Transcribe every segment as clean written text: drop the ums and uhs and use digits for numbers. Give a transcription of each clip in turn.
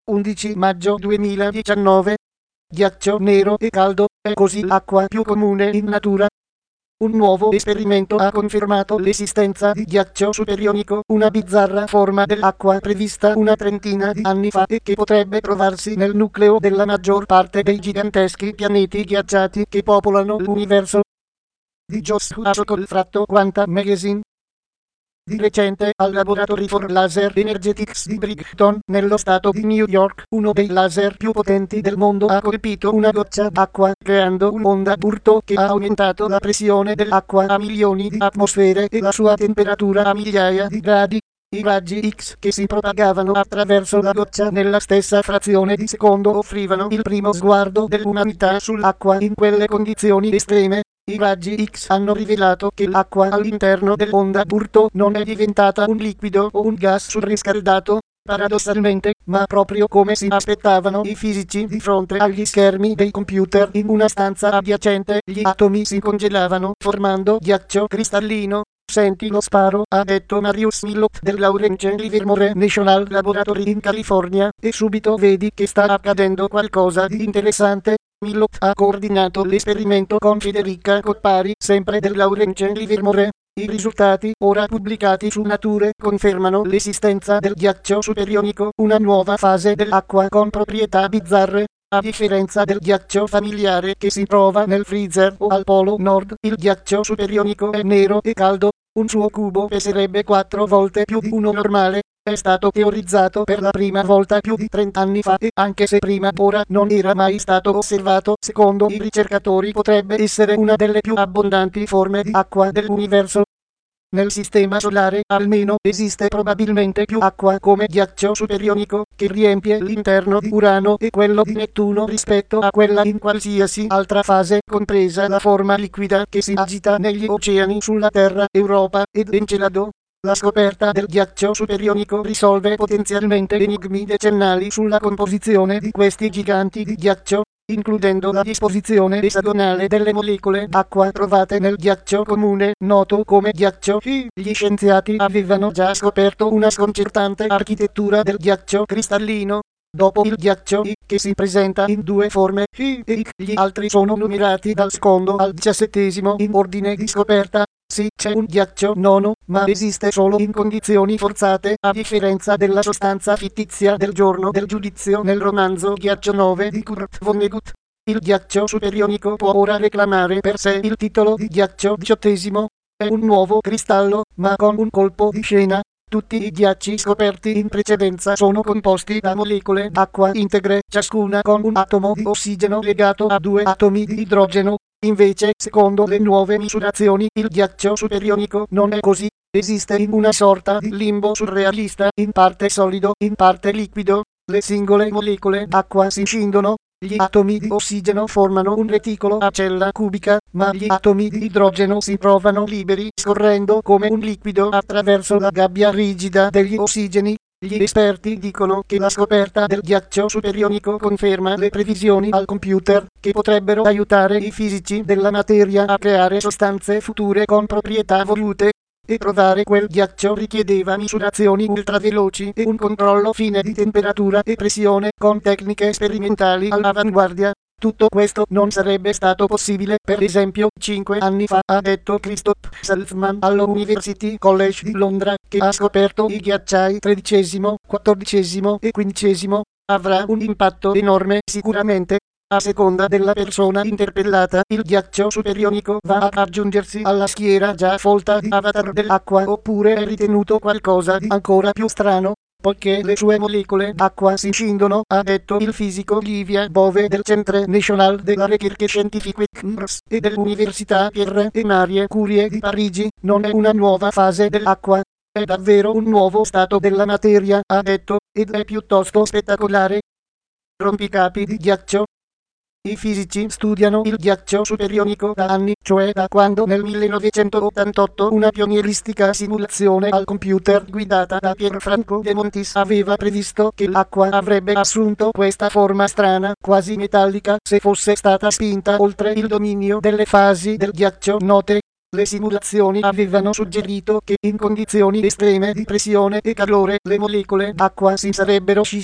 11 maggio 2019. Ghiaccio nero e caldo, è così l'acqua più comune in natura? Un nuovo esperimento ha confermato l'esistenza di ghiaccio superionico, una bizzarra forma dell'acqua prevista una trentina di anni fa e che potrebbe trovarsi nel nucleo della maggior parte dei giganteschi pianeti ghiacciati che popolano l'universo. Di Joshua Asokol Fratto Quantum Magazine. Di recente, al Laboratory for Laser Energetics di Brighton, nello stato di New York, uno dei laser più potenti del mondo ha colpito una goccia d'acqua, creando un'onda d'urto che ha aumentato la pressione dell'acqua a milioni di atmosfere e la sua temperatura a migliaia di gradi. I raggi X che si propagavano attraverso la goccia nella stessa frazione di secondo offrivano il primo sguardo dell'umanità sull'acqua in quelle condizioni estreme. I raggi X hanno rivelato che l'acqua all'interno dell'onda d'urto non è diventata un liquido o un gas surriscaldato, paradossalmente, ma proprio come si aspettavano i fisici di fronte agli schermi dei computer in una stanza adiacente. Gli atomi si congelavano formando ghiaccio cristallino. Senti lo sparo, ha detto Marius Millot del Lawrence Livermore National Laboratory in California, e subito vedi che sta accadendo qualcosa di interessante. Millot ha coordinato l'esperimento con Federica Coppari, sempre del Lawrence Livermore. I risultati, ora pubblicati su Nature, confermano l'esistenza del ghiaccio superionico, una nuova fase dell'acqua con proprietà bizzarre. A differenza del ghiaccio familiare che si trova nel freezer o al polo nord, il ghiaccio superionico è nero e caldo. Un suo cubo peserebbe 4 volte più di uno normale. È stato teorizzato per la prima volta più di 30 anni fa e, anche se prima ora non era mai stato osservato, secondo i ricercatori potrebbe essere una delle più abbondanti forme di acqua dell'universo. Nel sistema solare, almeno, esiste probabilmente più acqua come ghiaccio superionico, che riempie l'interno di Urano e quello di Nettuno rispetto a quella in qualsiasi altra fase, compresa la forma liquida che si agita negli oceani sulla Terra, Europa ed Encelado. La scoperta del ghiaccio superionico risolve potenzialmente enigmi decennali sulla composizione di questi giganti di ghiaccio, includendo la disposizione esagonale delle molecole d'acqua trovate nel ghiaccio comune, noto come ghiaccio. Gli scienziati avevano già scoperto una sconcertante architettura del ghiaccio cristallino. Dopo il ghiaccio I, che si presenta in due forme, F e I, gli altri sono numerati dal secondo al 17° in ordine di scoperta. Sì, c'è un ghiaccio nono, ma esiste solo in condizioni forzate, a differenza della sostanza fittizia del giorno del giudizio nel romanzo Ghiaccio 9 di Kurt Vonnegut. Il ghiaccio superionico può ora reclamare per sé il titolo di ghiaccio 18°. È un nuovo cristallo, ma con un colpo di scena. Tutti i ghiacci scoperti in precedenza sono composti da molecole d'acqua integre, ciascuna con un atomo di ossigeno legato a 2 atomi di idrogeno. Invece, secondo le nuove misurazioni, il ghiaccio superionico non è così. Esiste in una sorta di limbo surrealista, in parte solido, in parte liquido. Le singole molecole d'acqua si scindono. Gli atomi di ossigeno formano un reticolo a cella cubica, ma gli atomi di idrogeno si trovano liberi scorrendo come un liquido attraverso la gabbia rigida degli ossigeni. Gli esperti dicono che la scoperta del ghiaccio superionico conferma le previsioni al computer, che potrebbero aiutare i fisici della materia a creare sostanze future con proprietà volute. E trovare quel ghiaccio richiedeva misurazioni ultraveloci e un controllo fine di temperatura e pressione con tecniche sperimentali all'avanguardia. Tutto questo non sarebbe stato possibile, per esempio, 5 anni fa, ha detto Christoph Salzman all'University College di Londra, che ha scoperto i ghiacciai 13°, 14° e 15°. Avrà un impatto enorme sicuramente. A seconda della persona interpellata, il ghiaccio superionico va ad aggiungersi alla schiera già folta di avatar dell'acqua, oppure è ritenuto qualcosa di ancora più strano, poiché le sue molecole d'acqua si scindono, ha detto il fisico Olivia Bove del Centre National della Recherche Scientifique CNRS e dell'Università Pierre et Marie Curie di Parigi. Non è una nuova fase dell'acqua. È davvero un nuovo stato della materia, ha detto, ed è piuttosto spettacolare. Rompicapi di ghiaccio. I fisici studiano il ghiaccio superionico da anni, cioè da quando nel 1988 una pionieristica simulazione al computer guidata da Pierfranco De Montis aveva previsto che l'acqua avrebbe assunto questa forma strana, quasi metallica, se fosse stata spinta oltre il dominio delle fasi del ghiaccio note. Le simulazioni avevano suggerito che in condizioni estreme di pressione e calore le molecole d'acqua si sarebbero scisse.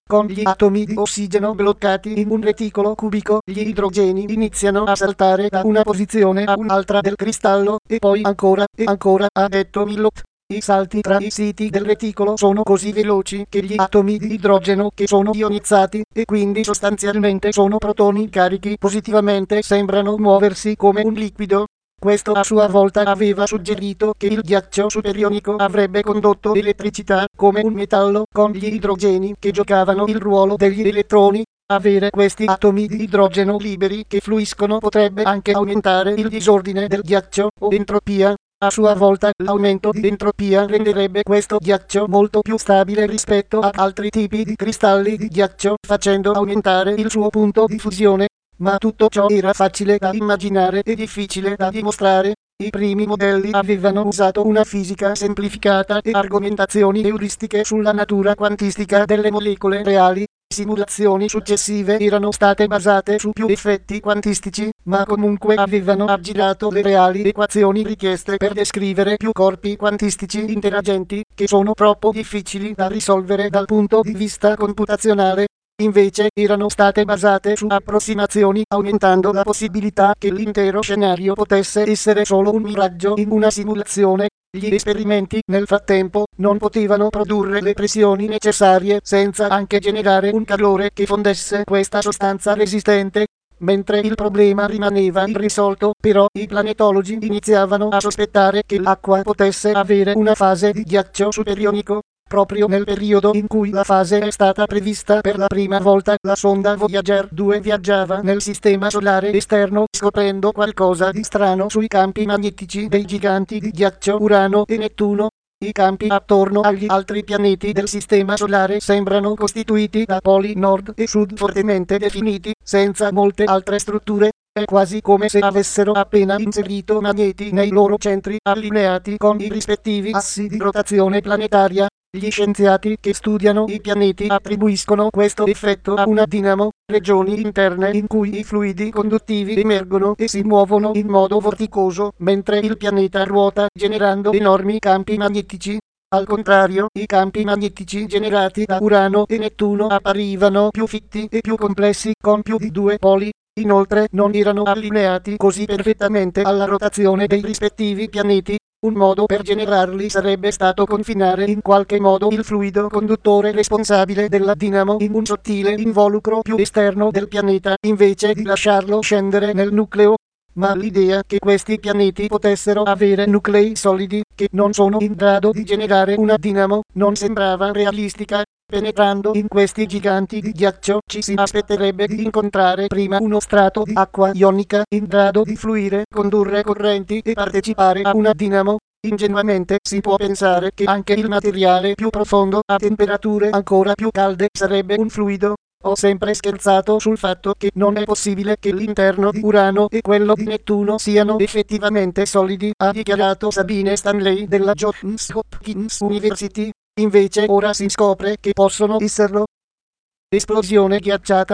Con gli atomi di ossigeno bloccati in un reticolo cubico, gli idrogeni iniziano a saltare da una posizione a un'altra del cristallo, e poi ancora, e ancora, ha detto Millot. I salti tra i siti del reticolo sono così veloci che gli atomi di idrogeno che sono ionizzati, e quindi sostanzialmente sono protoni carichi positivamente, sembrano muoversi come un liquido. Questo a sua volta aveva suggerito che il ghiaccio superionico avrebbe condotto elettricità come un metallo con gli idrogeni che giocavano il ruolo degli elettroni. Avere questi atomi di idrogeno liberi che fluiscono potrebbe anche aumentare il disordine del ghiaccio o entropia. A sua volta l'aumento di entropia renderebbe questo ghiaccio molto più stabile rispetto ad altri tipi di cristalli di ghiaccio, facendo aumentare il suo punto di fusione. Ma tutto ciò era facile da immaginare e difficile da dimostrare. I primi modelli avevano usato una fisica semplificata e argomentazioni euristiche sulla natura quantistica delle molecole reali. Simulazioni successive erano state basate su più effetti quantistici, ma comunque avevano aggirato le reali equazioni richieste per descrivere più corpi quantistici interagenti, che sono troppo difficili da risolvere dal punto di vista computazionale. Invece erano state basate su approssimazioni, aumentando la possibilità che l'intero scenario potesse essere solo un miraggio in una simulazione. Gli esperimenti, nel frattempo, non potevano produrre le pressioni necessarie senza anche generare un calore che fondesse questa sostanza resistente. Mentre il problema rimaneva irrisolto, però, i planetologi iniziavano a sospettare che l'acqua potesse avere una fase di ghiaccio superionico. Proprio nel periodo in cui la fase è stata prevista per la prima volta, la sonda Voyager 2 viaggiava nel sistema solare esterno, scoprendo qualcosa di strano sui campi magnetici dei giganti di ghiaccio Urano e Nettuno. I campi attorno agli altri pianeti del sistema solare sembrano costituiti da poli nord e sud fortemente definiti, senza molte altre strutture. È quasi come se avessero appena inserito magneti nei loro centri, allineati con i rispettivi assi di rotazione planetaria. Gli scienziati che studiano i pianeti attribuiscono questo effetto a una dinamo, regioni interne in cui i fluidi conduttivi emergono e si muovono in modo vorticoso, mentre il pianeta ruota, generando enormi campi magnetici. Al contrario, i campi magnetici generati da Urano e Nettuno apparivano più fitti e più complessi, con più di 2 poli. Inoltre non erano allineati così perfettamente alla rotazione dei rispettivi pianeti. Un modo per generarli sarebbe stato confinare in qualche modo il fluido conduttore responsabile della dinamo in un sottile involucro più esterno del pianeta, invece di lasciarlo scendere nel nucleo. Ma l'idea che questi pianeti potessero avere nuclei solidi, che non sono in grado di generare una dinamo, non sembrava realistica. Penetrando in questi giganti di ghiaccio ci si aspetterebbe di incontrare prima uno strato di acqua ionica in grado di fluire, condurre correnti e partecipare a una dinamo. Ingenuamente si può pensare che anche il materiale più profondo a temperature ancora più calde sarebbe un fluido. Ho sempre scherzato sul fatto che non è possibile che l'interno di Urano e quello di Nettuno siano effettivamente solidi, ha dichiarato Sabine Stanley della Johns Hopkins University. Invece ora si scopre che possono esserlo. Esplosione ghiacciata.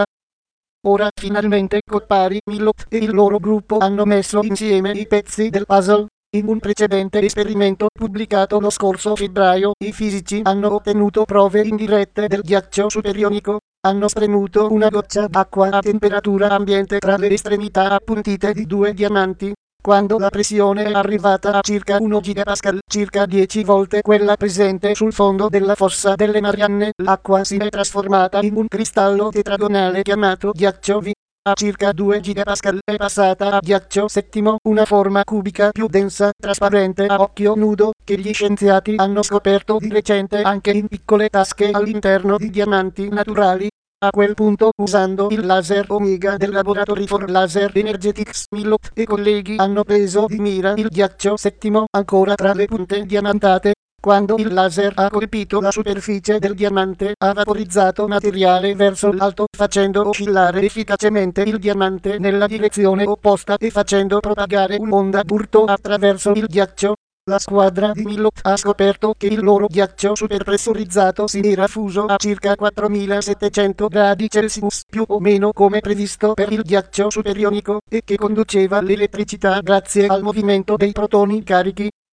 Ora finalmente Koppari, Millot e il loro gruppo hanno messo insieme i pezzi del puzzle. In un precedente esperimento pubblicato lo scorso febbraio, i fisici hanno ottenuto prove indirette del ghiaccio superionico. Hanno spremuto una goccia d'acqua a temperatura ambiente tra le estremità appuntite di 2 diamanti. Quando la pressione è arrivata a circa 1 gigapascal, circa 10 volte quella presente sul fondo della fossa delle Marianne, l'acqua si è trasformata in un cristallo tetragonale chiamato ghiaccio V. A circa 2 gigapascal è passata a ghiaccio settimo, una forma cubica più densa, trasparente a occhio nudo, che gli scienziati hanno scoperto di recente anche in piccole tasche all'interno di diamanti naturali. A quel punto, usando il laser Omega del Laboratory for Laser Energetics, Millot e colleghi hanno preso di mira il ghiaccio settimo ancora tra le punte diamantate. Quando il laser ha colpito la superficie del diamante, ha vaporizzato materiale verso l'alto, facendo oscillare efficacemente il diamante nella direzione opposta e facendo propagare un'onda d'urto attraverso il ghiaccio. La squadra di Millot ha scoperto che il loro ghiaccio superpressurizzato si era fuso a circa 4700 gradi Celsius, più o meno come previsto per il ghiaccio superionico, e che conduceva l'elettricità grazie al movimento dei protoni carichi.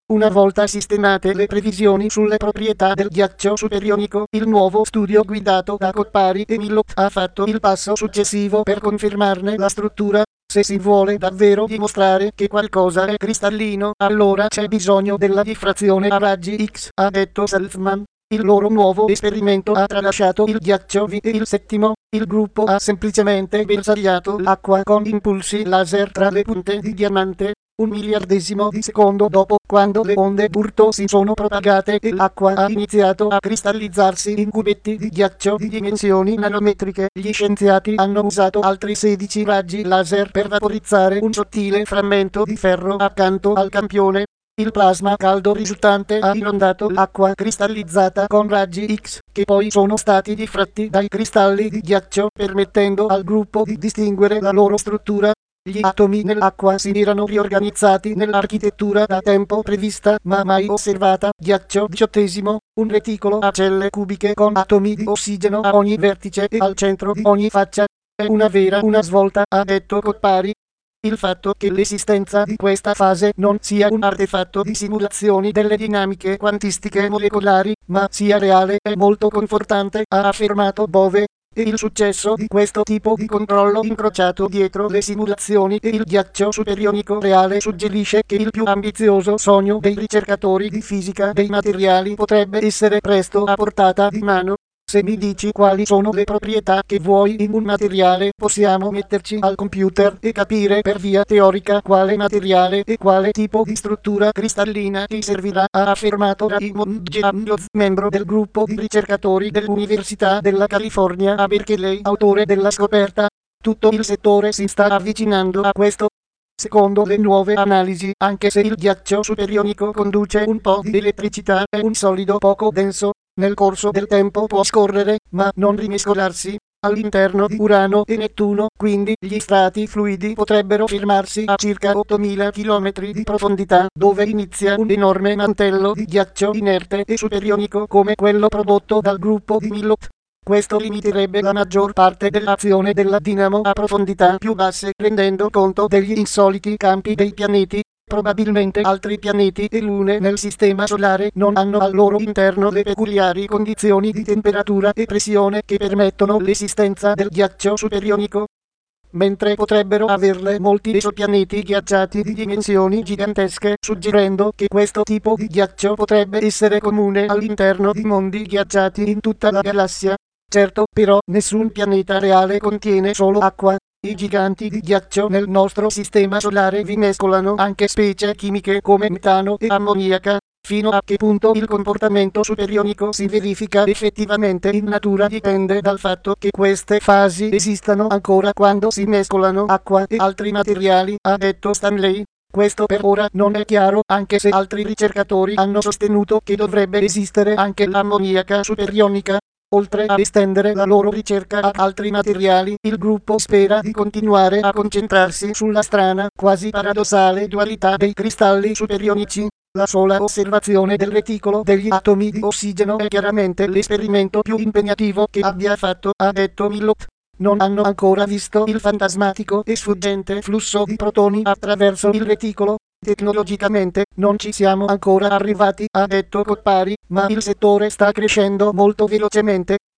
Una volta sistemate le previsioni sulle proprietà del ghiaccio superionico, il nuovo studio guidato da Coppari e Millot ha fatto il passo successivo per confermarne la struttura. Se si vuole davvero dimostrare che qualcosa è cristallino, allora c'è bisogno della diffrazione a raggi X, ha detto Selfman. Il loro nuovo esperimento ha tralasciato il ghiaccio V e il settimo. Il gruppo ha semplicemente bersagliato l'acqua con impulsi laser tra le punte di diamante. Un miliardesimo di secondo dopo, quando le onde burto si sono propagate e l'acqua ha iniziato a cristallizzarsi in cubetti di ghiaccio di dimensioni nanometriche, gli scienziati hanno usato altri 16 raggi laser per vaporizzare un sottile frammento di ferro accanto al campione. Il plasma caldo risultante ha inondato l'acqua cristallizzata con raggi X, che poi sono stati diffratti dai cristalli di ghiaccio, permettendo al gruppo di distinguere la loro struttura. Gli atomi nell'acqua si erano riorganizzati nell'architettura da tempo prevista ma mai osservata. Ghiaccio 18. Un reticolo a celle cubiche con atomi di ossigeno a ogni vertice e al centro di ogni faccia. È una svolta, ha detto Coppari. Il fatto che l'esistenza di questa fase non sia un artefatto di simulazioni delle dinamiche quantistiche molecolari, ma sia reale è molto confortante, ha affermato Bove. E il successo di questo tipo di controllo incrociato dietro le simulazioni e il ghiaccio superionico reale suggerisce che il più ambizioso sogno dei ricercatori di fisica dei materiali potrebbe essere presto a portata di mano. Se mi dici quali sono le proprietà che vuoi in un materiale, possiamo metterci al computer e capire per via teorica quale materiale e quale tipo di struttura cristallina ti servirà, ha affermato Raymond Jamloz, membro del gruppo di ricercatori dell'Università della California a Berkeley, autore della scoperta. Tutto il settore si sta avvicinando a questo. Secondo le nuove analisi, anche se il ghiaccio superionico conduce un po' di elettricità, è un solido poco denso. Nel corso del tempo può scorrere, ma non rimescolarsi, all'interno di Urano e Nettuno, quindi gli strati fluidi potrebbero fermarsi a circa 8000 km di profondità, dove inizia un enorme mantello di ghiaccio inerte e superionico come quello prodotto dal gruppo di Millot. Questo limiterebbe la maggior parte dell'azione della dinamo a profondità più basse, rendendo conto degli insoliti campi dei pianeti. Probabilmente altri pianeti e lune nel sistema solare non hanno al loro interno le peculiari condizioni di temperatura e pressione che permettono l'esistenza del ghiaccio superionico, mentre potrebbero averle molti esopianeti ghiacciati di dimensioni gigantesche, suggerendo che questo tipo di ghiaccio potrebbe essere comune all'interno di mondi ghiacciati in tutta la galassia. Certo, però, nessun pianeta reale contiene solo acqua. I giganti di ghiaccio nel nostro sistema solare vi mescolano anche specie chimiche come metano e ammoniaca. Fino a che punto il comportamento superionico si verifica effettivamente in natura dipende dal fatto che queste fasi esistano ancora quando si mescolano acqua e altri materiali, ha detto Stanley. Questo per ora non è chiaro, anche se altri ricercatori hanno sostenuto che dovrebbe esistere anche l'ammoniaca superionica. Oltre a estendere la loro ricerca ad altri materiali, il gruppo spera di continuare a concentrarsi sulla strana, quasi paradossale dualità dei cristalli superionici. La sola osservazione del reticolo degli atomi di ossigeno è chiaramente l'esperimento più impegnativo che abbia fatto, ha detto Millot. Non hanno ancora visto il fantasmatico e sfuggente flusso di protoni attraverso il reticolo. Tecnologicamente non ci siamo ancora arrivati, ha detto Coppari, ma il settore sta crescendo molto velocemente.